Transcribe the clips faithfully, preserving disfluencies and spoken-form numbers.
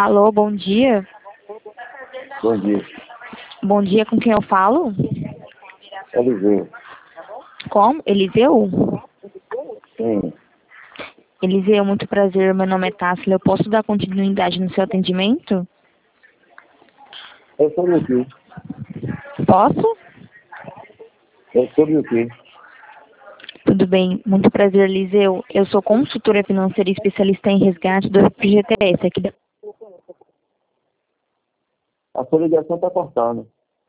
Alô, bom dia. Bom dia. Bom dia, com quem eu falo? Eliseu. Como? Eliseu? Sim. Eliseu, muito prazer. Meu nome é Tássila. Eu posso dar continuidade no seu atendimento? É sobre o quê? Posso? É sobre o quê? Tudo bem. Muito prazer, Eliseu. Eu sou consultora financeira e especialista em resgate do F G T S aqui da... A sua ligação está cortando.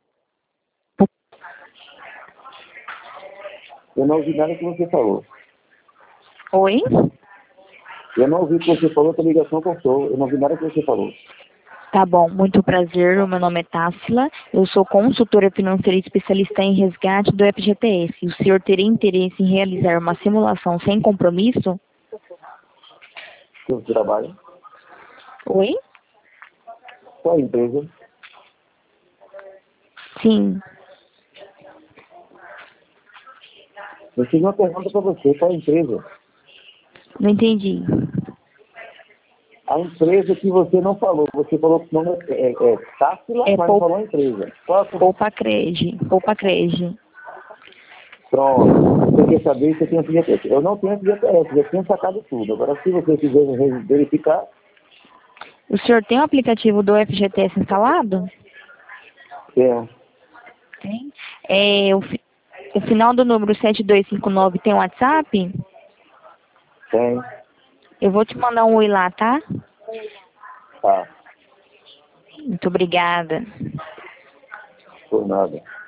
Eu não ouvi nada que você falou. Oi? Eu não ouvi o que você falou, a ligação cortou. Eu não ouvi nada que você falou. Tá bom, muito prazer. O meu nome é Tássila. Eu sou consultora financeira e especialista em resgate do F G T S. O senhor teria interesse em realizar uma simulação sem compromisso? Que você trabalha? Oi? Qual é a empresa? Sim. Eu fiz uma pergunta para você. Qual é a empresa? Não entendi. A empresa que você não falou. Você falou que o nome é, é, é Tássila, É mas não Pou- falou a empresa. Qual a sua... Poupa Crede. Poupa Crede. Pronto. Você quer saber se eu tenho F G T S? Eu não tenho F G T S, já tinha sacado tudo. Agora, se você quiser verificar, O senhor tem o aplicativo do F G T S instalado? tem. Tem. É, o, fi- o final do número sete dois cinco nove tem WhatsApp? Tem. Eu vou te mandar um oi lá, tá? Tá. Muito obrigada. Por nada.